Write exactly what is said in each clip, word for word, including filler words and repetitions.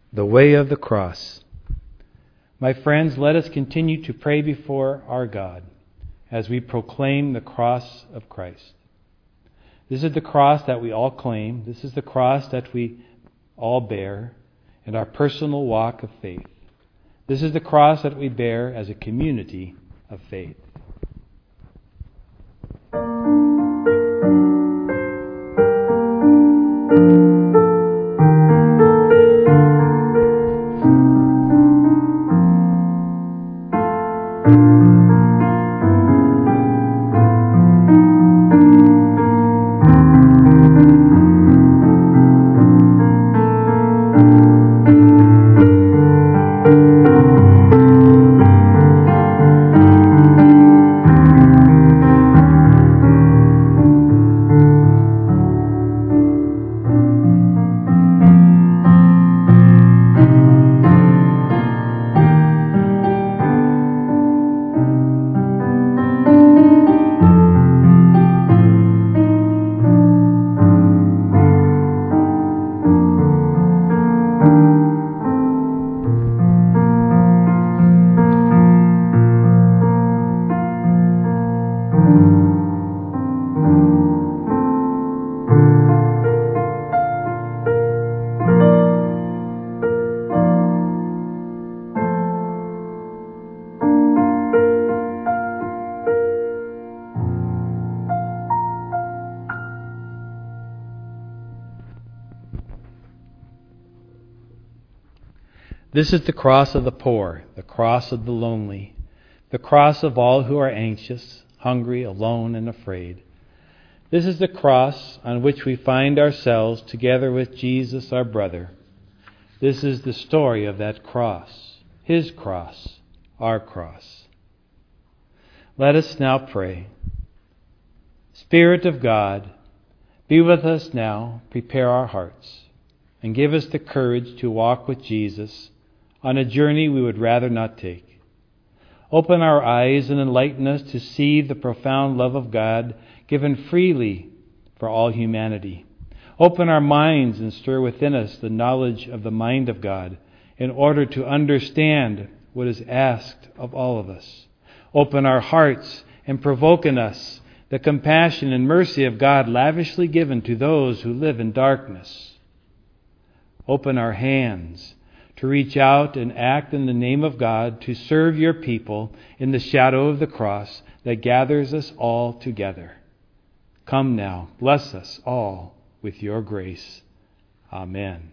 The way of the cross. My friends, let us continue to pray before our God as we proclaim the cross of Christ. This is the cross that we all claim. This is the cross that we all bear in our personal walk of faith. This is the cross that we bear as a community of faith. This is the cross of the poor, the cross of the lonely, the cross of all who are anxious, hungry, alone, and afraid. This is the cross on which we find ourselves together with Jesus, our brother. This is the story of that cross, his cross, our cross. Let us now pray. Spirit of God, be with us now, prepare our hearts, and give us the courage to walk with Jesus on a journey we would rather not take. Open our eyes and enlighten us to see the profound love of God given freely for all humanity. Open our minds and stir within us the knowledge of the mind of God in order to understand what is asked of all of us. Open our hearts and provoke in us the compassion and mercy of God lavishly given to those who live in darkness. Open our hands to reach out and act in the name of God to serve your people in the shadow of the cross that gathers us all together. Come now, bless us all with your grace. Amen.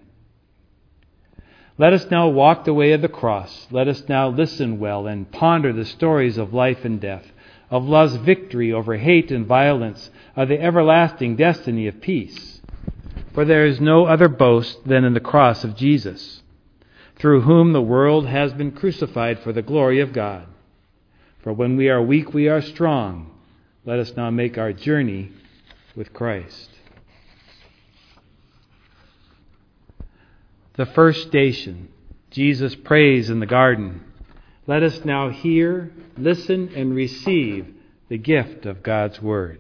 Let us now walk the way of the cross. Let us now listen well and ponder the stories of life and death, of love's victory over hate and violence, of the everlasting destiny of peace. For there is no other boast than in the cross of Jesus, through whom the world has been crucified for the glory of God. For when we are weak, we are strong. Let us now make our journey with Christ. The first station, Jesus prays in the garden. Let us now hear, listen, and receive the gift of God's Word.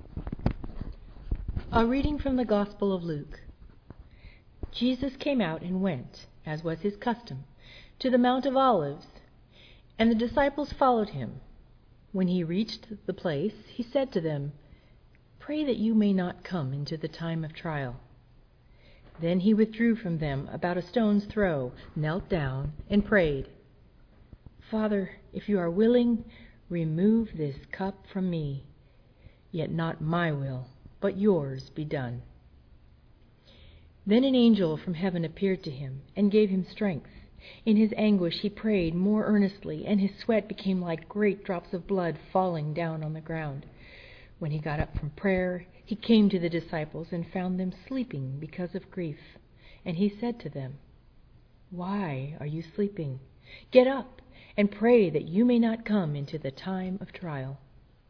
A reading from the Gospel of Luke. Jesus came out and went, as was his custom, to the Mount of Olives, and the disciples followed him. When he reached the place, he said to them, "Pray that you may not come into the time of trial." Then he withdrew from them about a stone's throw, knelt down, and prayed, "Father, if you are willing, remove this cup from me. Yet not my will, but yours be done." Then an angel from heaven appeared to him and gave him strength. In his anguish he prayed more earnestly, and his sweat became like great drops of blood falling down on the ground. When he got up from prayer, he came to the disciples and found them sleeping because of grief. And he said to them, "Why are you sleeping? Get up and pray that you may not come into the time of trial."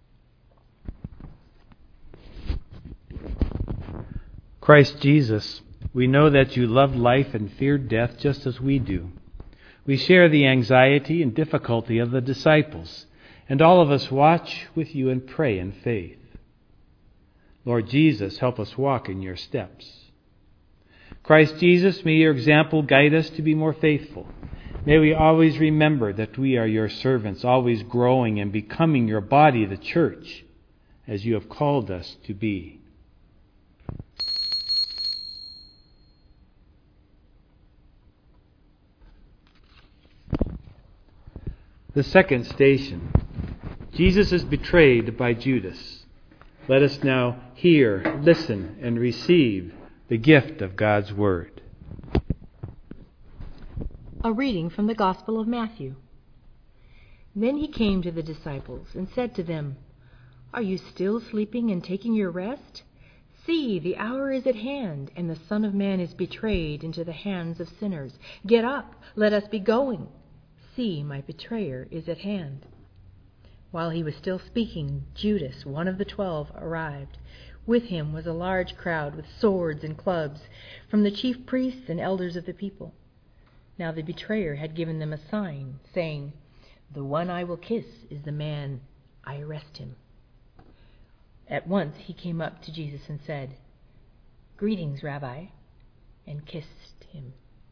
Christ Jesus, we know that you loved life and feared death just as we do. We share the anxiety and difficulty of the disciples, and all of us watch with you and pray in faith. Lord Jesus, help us walk in your steps. Christ Jesus, may your example guide us to be more faithful. May we always remember that we are your servants, always growing and becoming your body, the church, as you have called us to be. The second station. Jesus is betrayed by Judas. Let us now hear, listen, and receive the gift of God's Word. A reading from the Gospel of Matthew. Then he came to the disciples and said to them, "Are you still sleeping and taking your rest? See, the hour is at hand, and the Son of Man is betrayed into the hands of sinners. Get up, let us be going. See, my betrayer is at hand." While he was still speaking, Judas, one of the twelve, arrived. With him was a large crowd with swords and clubs from the chief priests and elders of the people. Now the betrayer had given them a sign, saying, "The one I will kiss is the man. I arrest him." At once he came up to Jesus and said, "Greetings, Rabbi," and kissed him.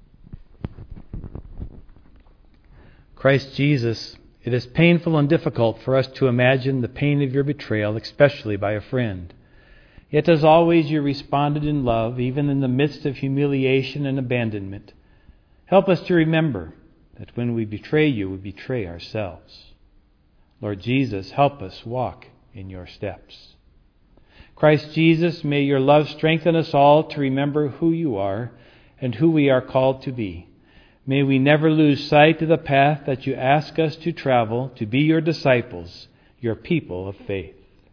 Christ Jesus, it is painful and difficult for us to imagine the pain of your betrayal, especially by a friend. Yet as always you responded in love, even in the midst of humiliation and abandonment. Help us to remember that when we betray you, we betray ourselves. Lord Jesus, help us walk in your steps. Christ Jesus, may your love strengthen us all to remember who you are and who we are called to be. May we never lose sight of the path that you ask us to travel to be your disciples, your people of faith.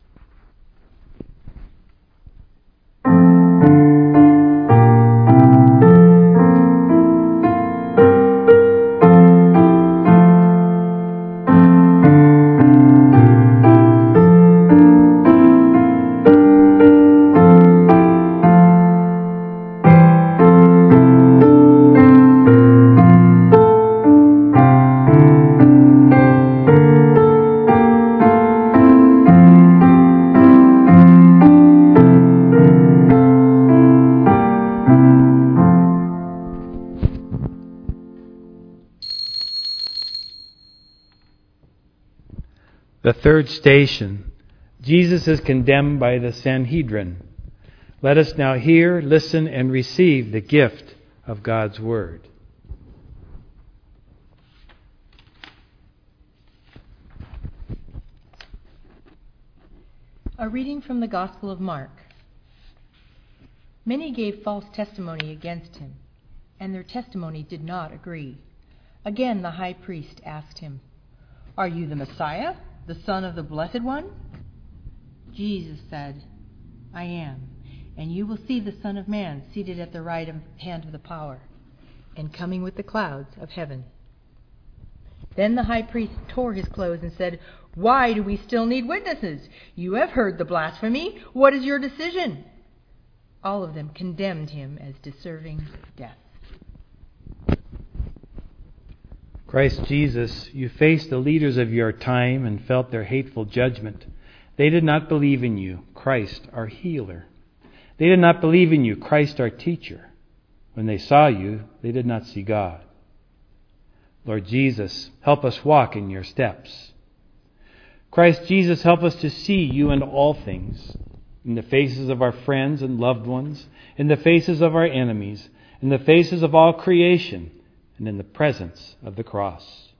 The third station. Jesus is condemned by the Sanhedrin. Let us now hear, listen, and receive the gift of God's Word. A reading from the Gospel of Mark. Many gave false testimony against him, and their testimony did not agree. Again the high priest asked him, "Are you the Messiah, the Son of the Blessed One?" Jesus said, "I am, and you will see the Son of Man seated at the right hand of the power, and coming with the clouds of heaven." Then the high priest tore his clothes and said, "Why do we still need witnesses? You have heard the blasphemy. What is your decision?" All of them condemned him as deserving death. Christ Jesus, you faced the leaders of your time and felt their hateful judgment. They did not believe in you, Christ, our healer. They did not believe in you, Christ, our teacher. When they saw you, they did not see God. Lord Jesus, help us walk in your steps. Christ Jesus, help us to see you in all things, in the faces of our friends and loved ones, in the faces of our enemies, in the faces of all creation, and in the presence of the cross.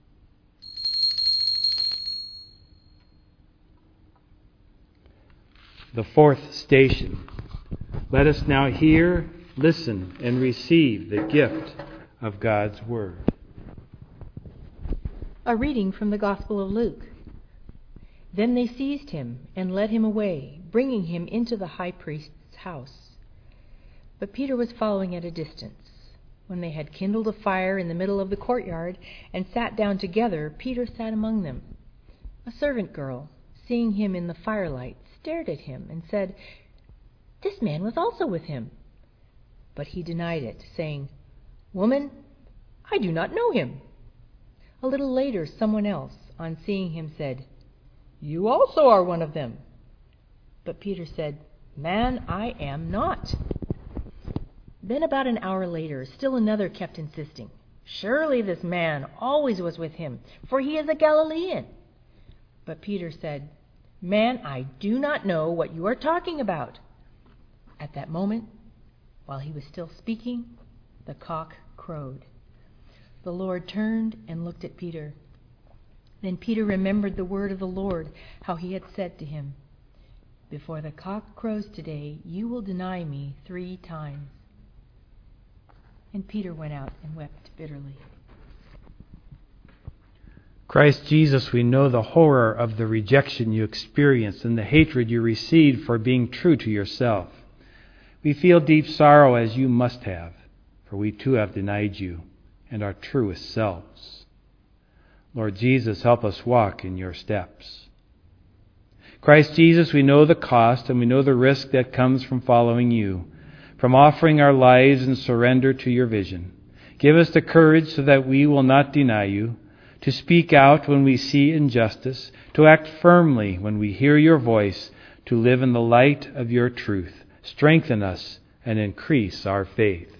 The fourth station. Let us now hear, listen, and receive the gift of God's Word. A reading from the Gospel of Luke. Then they seized him and led him away, bringing him into the high priest's house. But Peter was following at a distance. When they had kindled a fire in the middle of the courtyard and sat down together, Peter sat among them. A servant girl, seeing him in the firelight, stared at him and said, "This man was also with him." But he denied it, saying, "Woman, I do not know him." A little later, someone else, on seeing him, said, "You also are one of them." But Peter said, "Man, I am not." Then about an hour later, still another kept insisting, "Surely this man always was with him, for he is a Galilean." But Peter said, "Man, I do not know what you are talking about." At that moment, while he was still speaking, the cock crowed. The Lord turned and looked at Peter. Then Peter remembered the word of the Lord, how he had said to him, "Before the cock crows today, you will deny me three times." And Peter went out and wept bitterly. Christ Jesus, we know the horror of the rejection you experienced and the hatred you received for being true to yourself. We feel deep sorrow as you must have, for we too have denied you and our truest selves. Lord Jesus, help us walk in your steps. Christ Jesus, we know the cost and we know the risk that comes from following you, from offering our lives in surrender to your vision. Give us the courage so that we will not deny you, to speak out when we see injustice, to act firmly when we hear your voice, to live in the light of your truth. Strengthen us and increase our faith.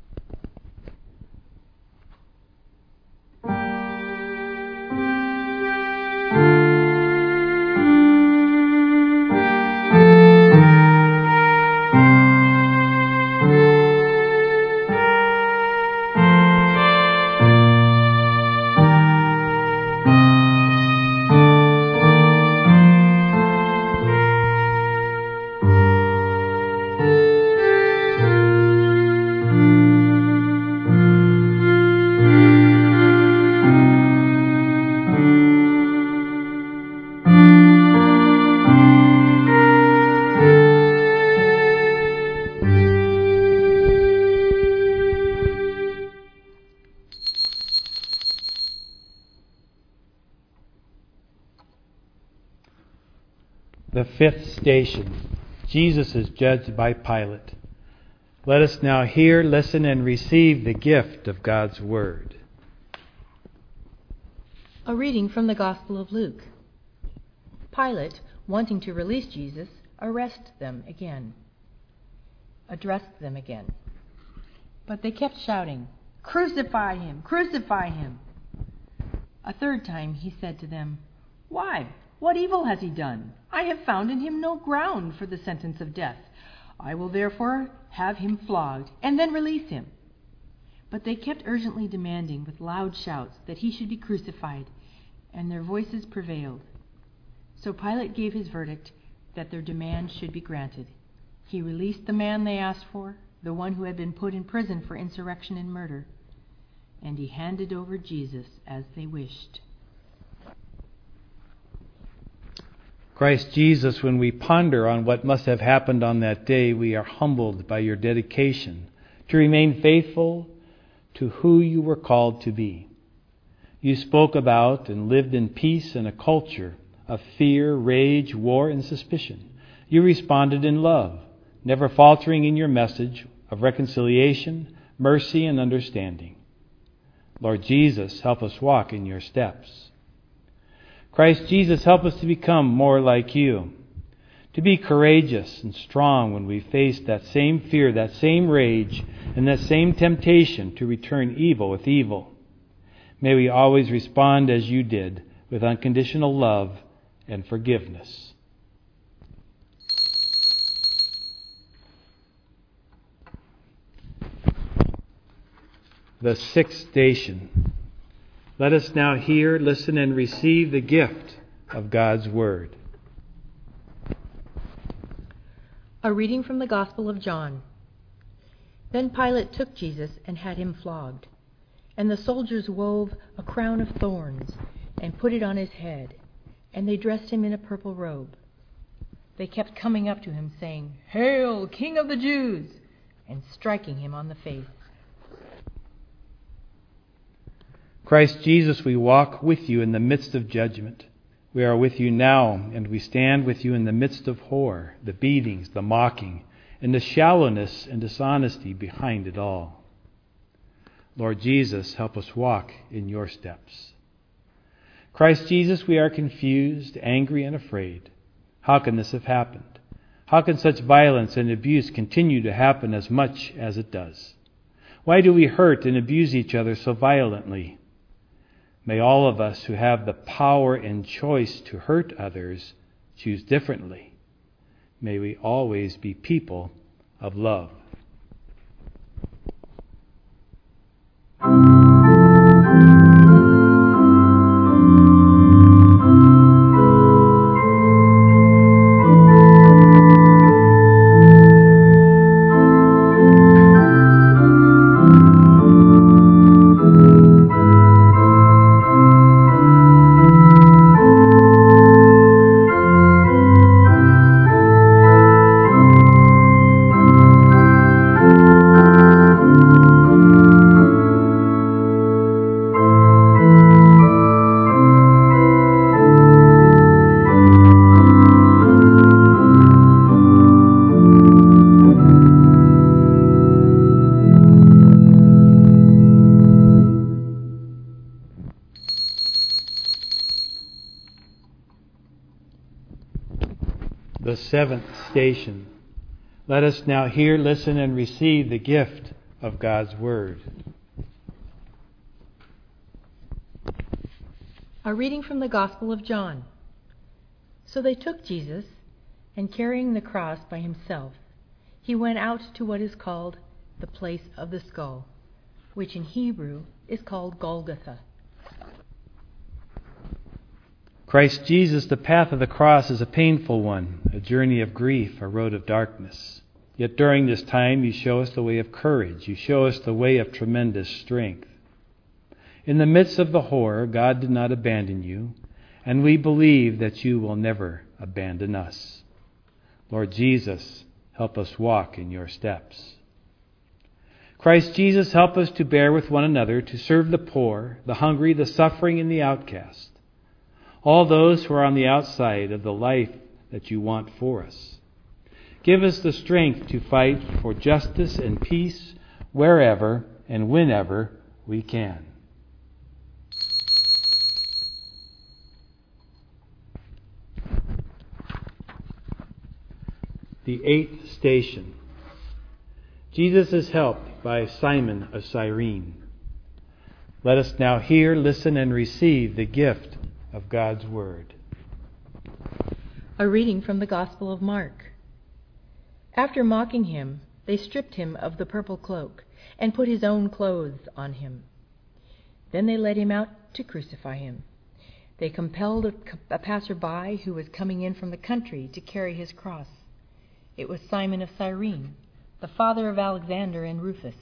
The fifth station. Jesus is judged by Pilate. Let us now hear, listen, and receive the gift of God's Word. A reading from the Gospel of Luke. Pilate, wanting to release Jesus, arrested them again. Addressed them again. But they kept shouting, "Crucify him! Crucify him!" A third time he said to them, "Why? What evil has he done? I have found in him no ground for the sentence of death. I will therefore have him flogged, and then release him." But they kept urgently demanding with loud shouts that he should be crucified, and their voices prevailed. So Pilate gave his verdict that their demand should be granted. He released the man they asked for, the one who had been put in prison for insurrection and murder, and he handed over Jesus as they wished. Christ Jesus, when we ponder on what must have happened on that day, we are humbled by your dedication to remain faithful to who you were called to be. You spoke about and lived in peace in a culture of fear, rage, war, and suspicion. You responded in love, never faltering in your message of reconciliation, mercy, and understanding. Lord Jesus, help us walk in your steps. Christ Jesus, help us to become more like you, to be courageous and strong when we face that same fear, that same rage, and that same temptation to return evil with evil. May we always respond as you did, with unconditional love and forgiveness. The sixth station. Let us now hear, listen, and receive the gift of God's Word. A reading from the Gospel of John. Then Pilate took Jesus and had him flogged. And the soldiers wove a crown of thorns and put it on his head, and they dressed him in a purple robe. They kept coming up to him, saying, "Hail, King of the Jews!" and striking him on the face. Christ Jesus, we walk with you in the midst of judgment. We are with you now, and we stand with you in the midst of horror, the beatings, the mocking, and the shallowness and dishonesty behind it all. Lord Jesus, help us walk in your steps. Christ Jesus, we are confused, angry, and afraid. How can this have happened? How can such violence and abuse continue to happen as much as it does? Why do we hurt and abuse each other so violently? May all of us who have the power and choice to hurt others choose differently. May we always be people of love. The seventh station. Let us now hear, listen, and receive the gift of God's Word. A reading from the Gospel of John. So they took Jesus, and carrying the cross by himself, he went out to what is called the place of the skull, which in Hebrew is called Golgotha. Christ Jesus, the path of the cross is a painful one, a journey of grief, a road of darkness. Yet during this time you show us the way of courage. You show us the way of tremendous strength. In the midst of the horror, God did not abandon you, and we believe that you will never abandon us. Lord Jesus, help us walk in your steps. Christ Jesus, help us to bear with one another, to serve the poor, the hungry, the suffering, and the outcast. All those who are on the outside of the life that you want for us. Give us the strength to fight for justice and peace wherever and whenever we can. The eighth station. Jesus is helped by Simon of Cyrene. Let us now hear, listen, and receive the gift of God's Word. A reading from the Gospel of Mark. After mocking him, they stripped him of the purple cloak and put his own clothes on him. Then they led him out to crucify him. They compelled a, a passerby who was coming in from the country to carry his cross. It was Simon of Cyrene, the father of Alexander and Rufus.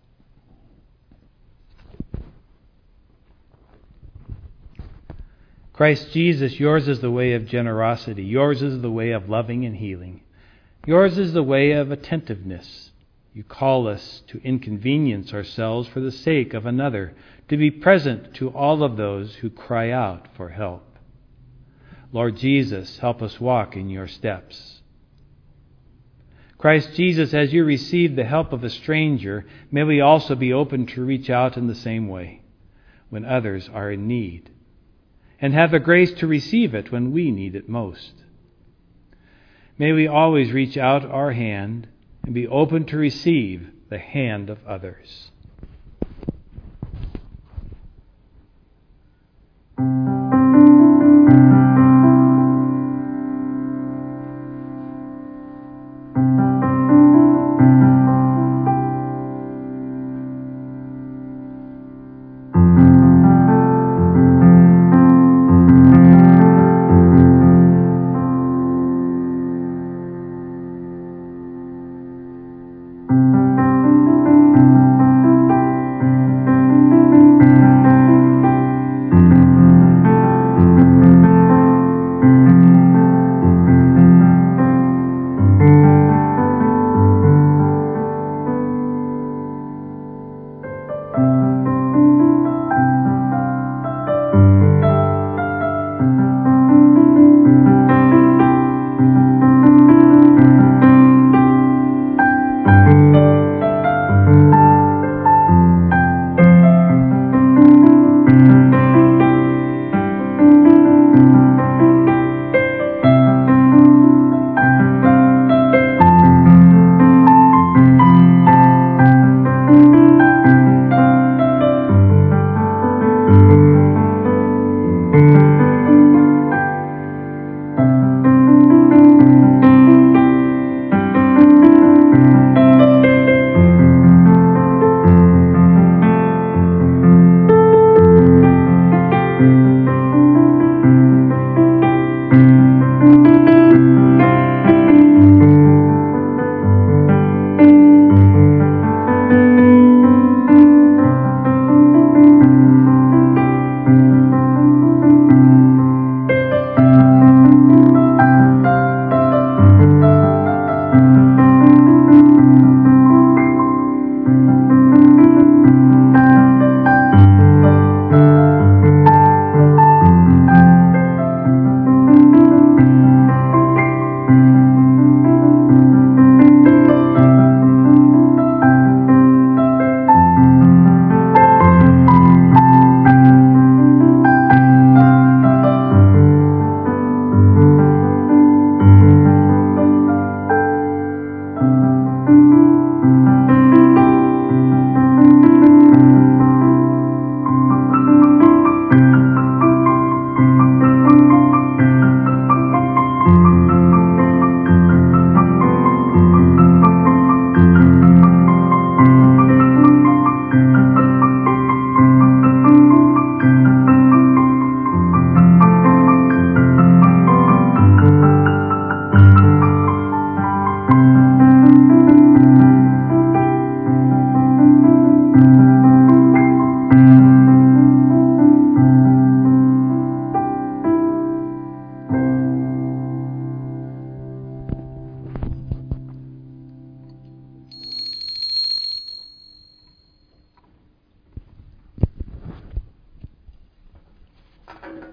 Christ Jesus, yours is the way of generosity. Yours is the way of loving and healing. Yours is the way of attentiveness. You call us to inconvenience ourselves for the sake of another, to be present to all of those who cry out for help. Lord Jesus, help us walk in your steps. Christ Jesus, as you receive the help of a stranger, may we also be open to reach out in the same way when others are in need, and have the grace to receive it when we need it most. May we always reach out our hand and be open to receive the hand of others.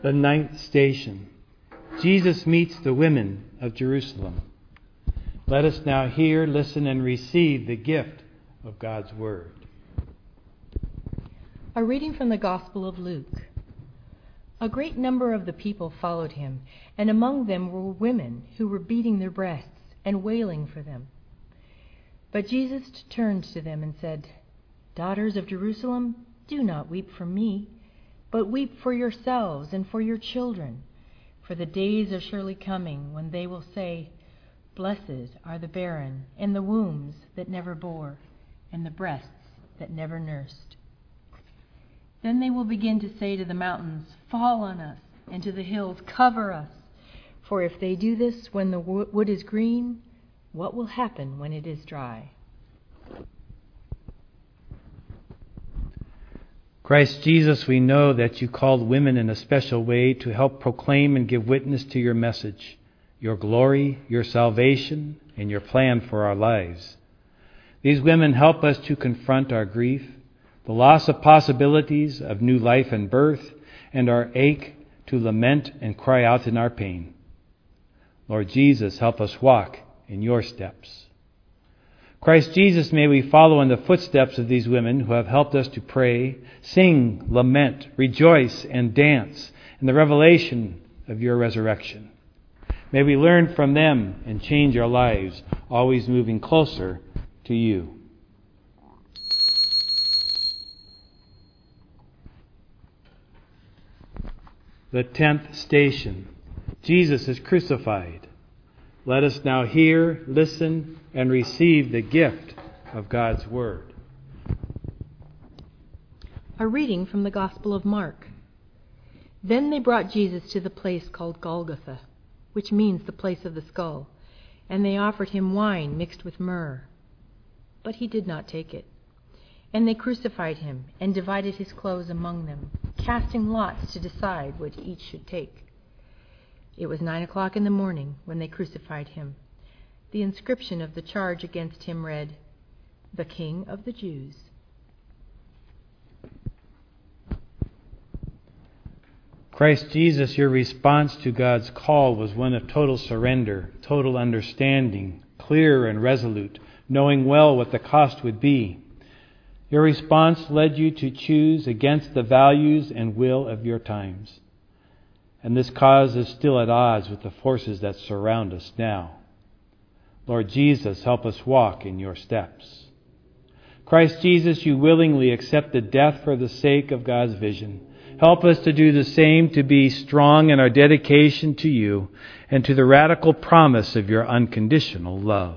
The ninth station. Jesus meets the women of Jerusalem. Let us now hear, listen, and receive the gift of God's Word. A reading from the Gospel of Luke. A great number of the people followed him, and among them were women who were beating their breasts and wailing for them. But Jesus turned to them and said, "Daughters of Jerusalem, do not weep for me, but weep for yourselves and for your children. For the days are surely coming when they will say, 'Blessed are the barren, and the wombs that never bore, and the breasts that never nursed.' Then they will begin to say to the mountains, 'Fall on us,' and to the hills, 'Cover us.' For if they do this when the wood is green, what will happen when it is dry?" Christ Jesus, we know that you called women in a special way to help proclaim and give witness to your message, your glory, your salvation, and your plan for our lives. These women help us to confront our grief, the loss of possibilities of new life and birth, and our ache to lament and cry out in our pain. Lord Jesus, help us walk in your steps. Christ Jesus, may we follow in the footsteps of these women who have helped us to pray, sing, lament, rejoice, and dance in the revelation of your resurrection. May we learn from them and change our lives, always moving closer to you. The tenth station. Jesus is crucified. Let us now hear, listen, and receive the gift of God's Word. A reading from the Gospel of Mark. Then they brought Jesus to the place called Golgotha, which means the place of the skull, and they offered him wine mixed with myrrh. But he did not take it. And they crucified him and divided his clothes among them, casting lots to decide what each should take. It was nine o'clock in the morning when they crucified him. The inscription of the charge against him read, "The King of the Jews." Christ Jesus, your response to God's call was one of total surrender, total understanding, clear and resolute, knowing well what the cost would be. Your response led you to choose against the values and will of your times. And this cause is still at odds with the forces that surround us now. Lord Jesus, help us walk in your steps. Christ Jesus, you willingly accepted death for the sake of God's vision. Help us to do the same, to be strong in our dedication to you and to the radical promise of your unconditional love.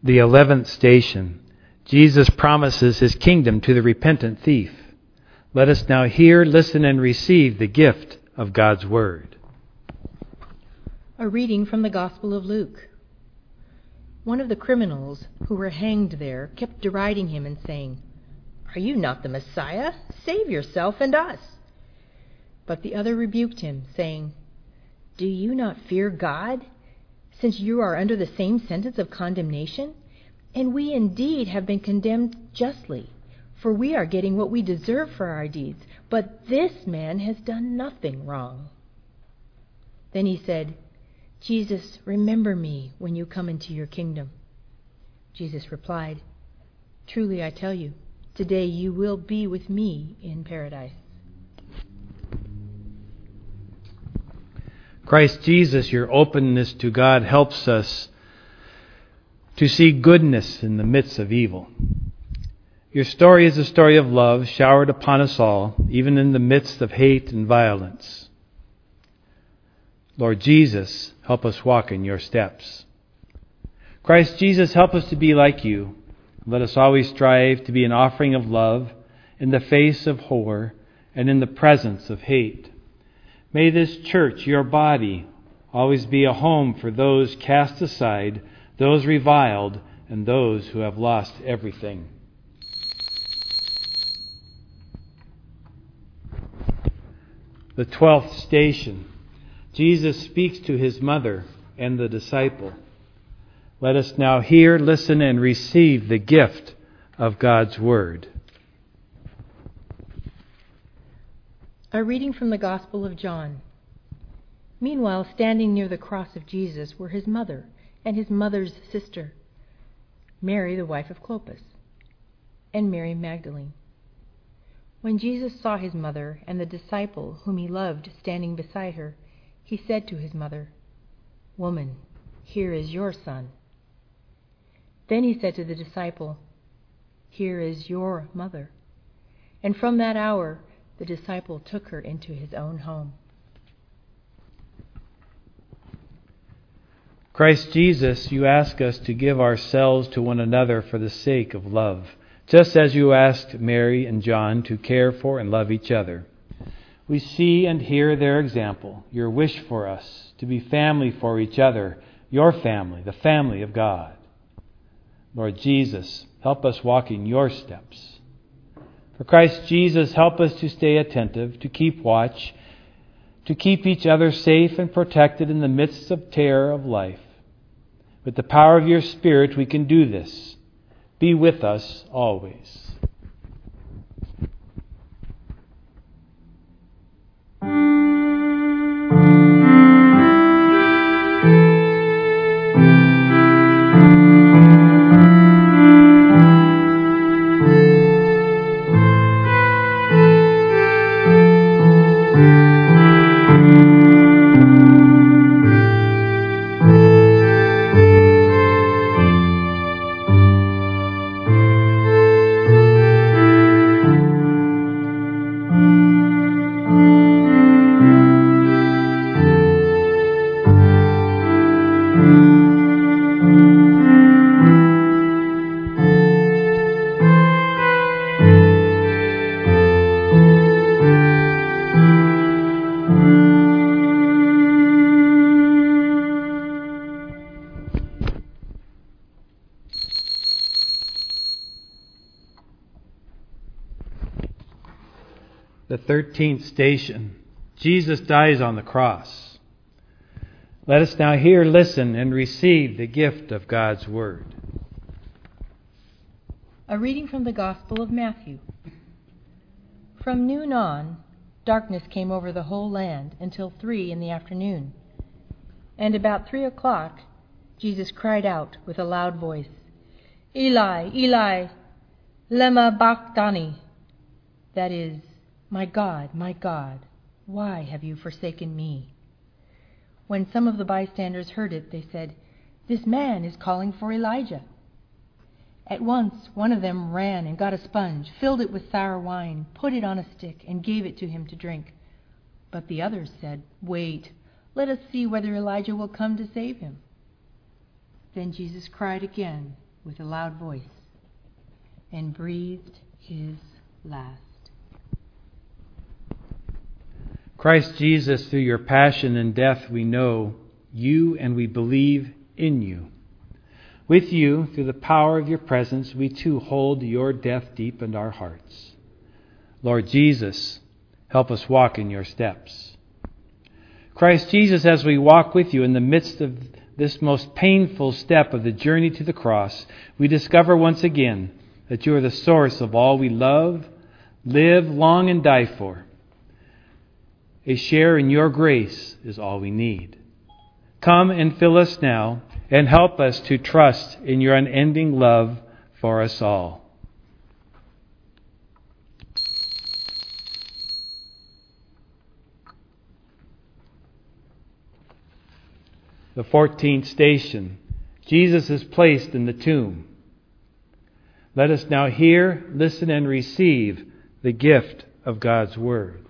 The eleventh station. Jesus promises his kingdom to the repentant thief. Let us now hear, listen, and receive the gift of God's Word. A reading from the Gospel of Luke. One of the criminals who were hanged there kept deriding him and saying, "Are you not the Messiah? Save yourself and us." But the other rebuked him, saying, "Do you not fear God, since you are under the same sentence of condemnation? And we indeed have been condemned justly, for we are getting what we deserve for our deeds, but this man has done nothing wrong." Then he said, "Jesus, remember me when you come into your kingdom." Jesus replied, "Truly I tell you, today you will be with me in paradise." Christ Jesus, your openness to God helps us to see goodness in the midst of evil. Your story is a story of love showered upon us all, even in the midst of hate and violence. Lord Jesus, help us walk in your steps. Christ Jesus, help us to be like you. Let us always strive to be an offering of love in the face of horror and in the presence of hate. May this church, your body, always be a home for those cast aside, those reviled, and those who have lost everything. The twelfth station. Jesus speaks to his mother and the disciple. Let us now hear, listen, and receive the gift of God's Word. A reading from the Gospel of John. Meanwhile, standing near the cross of Jesus were his mother and his mother's sister, Mary, the wife of Clopas, and Mary Magdalene. When Jesus saw his mother and the disciple whom he loved standing beside her, he said to his mother, "Woman, here is your son." Then he said to the disciple, "Here is your mother." And from that hour, the disciple took her into his own home. Christ Jesus, you ask us to give ourselves to one another for the sake of love, just as you asked Mary and John to care for and love each other. We see and hear their example, your wish for us to be family for each other, your family, the family of God. Lord Jesus, help us walk in your steps. For Christ Jesus, help us to stay attentive, to keep watch, to keep each other safe and protected in the midst of terror of life. With the power of your Spirit, we can do this. Be with us always. The thirteenth station. Jesus dies on the cross. Let us now hear, listen, and receive the gift of God's Word. A reading from the Gospel of Matthew. From noon on, darkness came over the whole land until three in the afternoon. And about three o'clock, Jesus cried out with a loud voice, "Eli, Eli, lema sabachthani?" That is, "My God, my God, why have you forsaken me?" When some of the bystanders heard it, they said, "This man is calling for Elijah." At once one of them ran and got a sponge, filled it with sour wine, put it on a stick, and gave it to him to drink. But the others said, "Wait, let us see whether Elijah will come to save him." Then Jesus cried again with a loud voice and breathed his last. Christ Jesus, through your passion and death, we know you and we believe in you. With you, through the power of your presence, we too hold your death deep in our hearts. Lord Jesus, help us walk in your steps. Christ Jesus, as we walk with you in the midst of this most painful step of the journey to the cross, we discover once again that you are the source of all we love, live, long, and die for. A share in your grace is all we need. Come and fill us now and help us to trust in your unending love for us all. The fourteenth station, Jesus is placed in the tomb. Let us now hear, listen, and receive the gift of God's Word.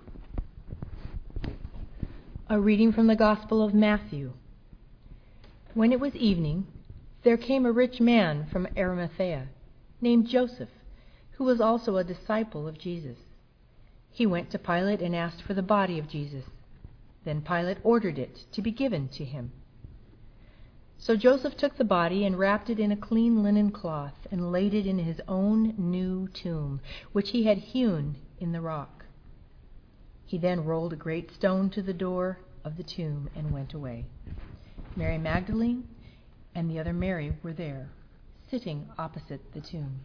A reading from the Gospel of Matthew. When it was evening, there came a rich man from Arimathea, named Joseph, who was also a disciple of Jesus. He went to Pilate and asked for the body of Jesus. Then Pilate ordered it to be given to him. So Joseph took the body and wrapped it in a clean linen cloth and laid it in his own new tomb, which he had hewn in the rock. He then rolled a great stone to the door of the tomb and went away. Mary Magdalene and the other Mary were there, sitting opposite the tomb.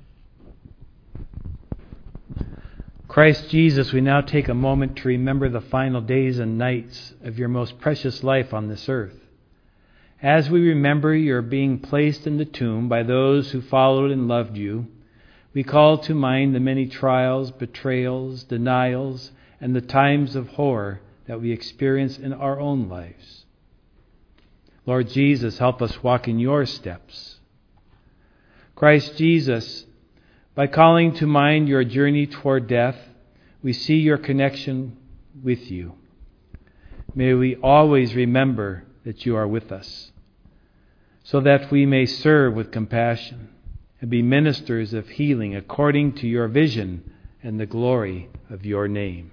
Christ Jesus, we now take a moment to remember the final days and nights of your most precious life on this earth. As we remember your being placed in the tomb by those who followed and loved you, we call to mind the many trials, betrayals, denials, and the times of horror that we experience in our own lives. Lord Jesus, help us walk in your steps. Christ Jesus, by calling to mind your journey toward death, we see your connection with you. May we always remember that you are with us, so that we may serve with compassion and be ministers of healing according to your vision and the glory of your name.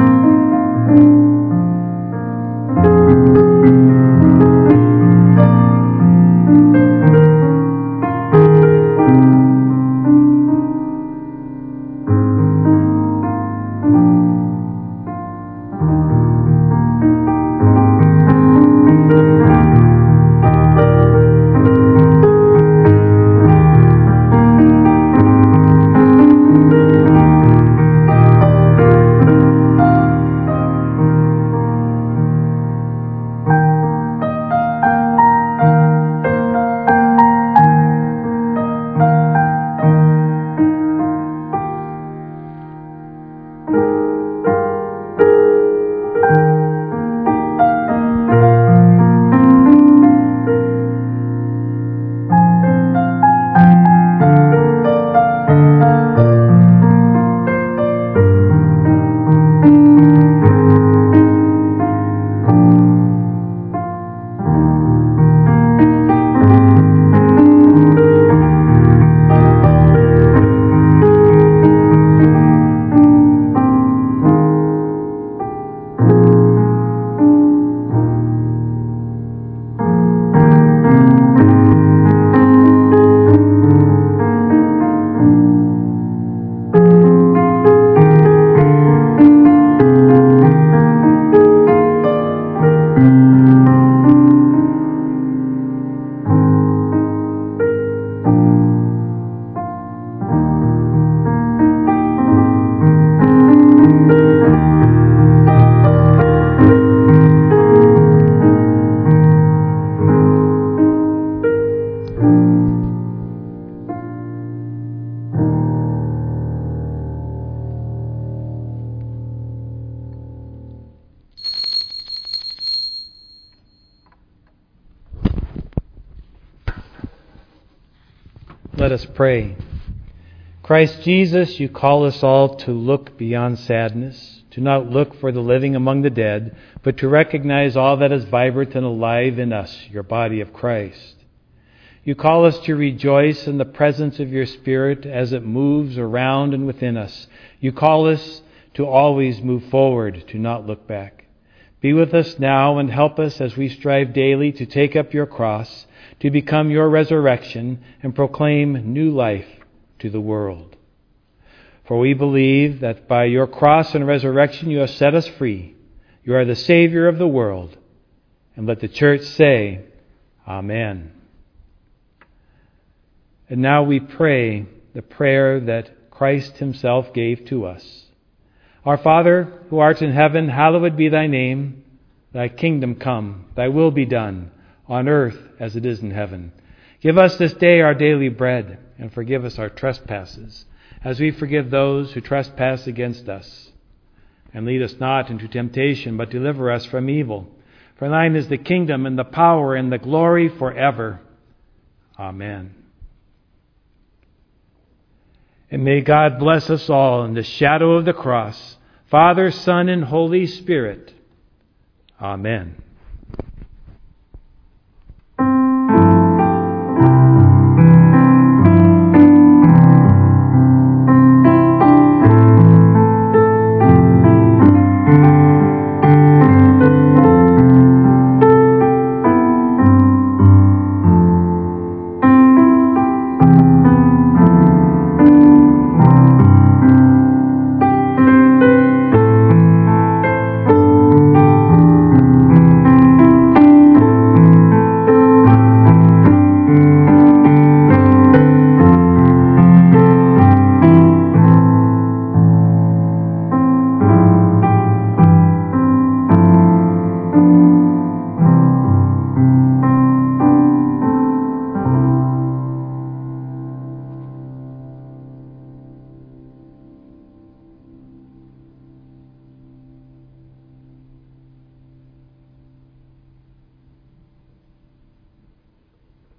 Thank you. Let us pray. Christ Jesus, you call us all to look beyond sadness, to not look for the living among the dead, but to recognize all that is vibrant and alive in us, your body of Christ. You call us to rejoice in the presence of your Spirit as it moves around and within us. You call us to always move forward, to not look back. Be with us now and help us as we strive daily to take up your cross, to become your resurrection and proclaim new life to the world. For we believe that by your cross and resurrection you have set us free. You are the Savior of the world. And let the church say, Amen. And now we pray the prayer that Christ himself gave to us. Our Father, who art in heaven, hallowed be thy name. Thy kingdom come, thy will be done, on earth as it is in heaven. Give us this day our daily bread, and forgive us our trespasses, as we forgive those who trespass against us. And lead us not into temptation, but deliver us from evil. For thine is the kingdom, and the power, and the glory forever. Amen. And may God bless us all in the shadow of the cross, Father, Son, and Holy Spirit. Amen.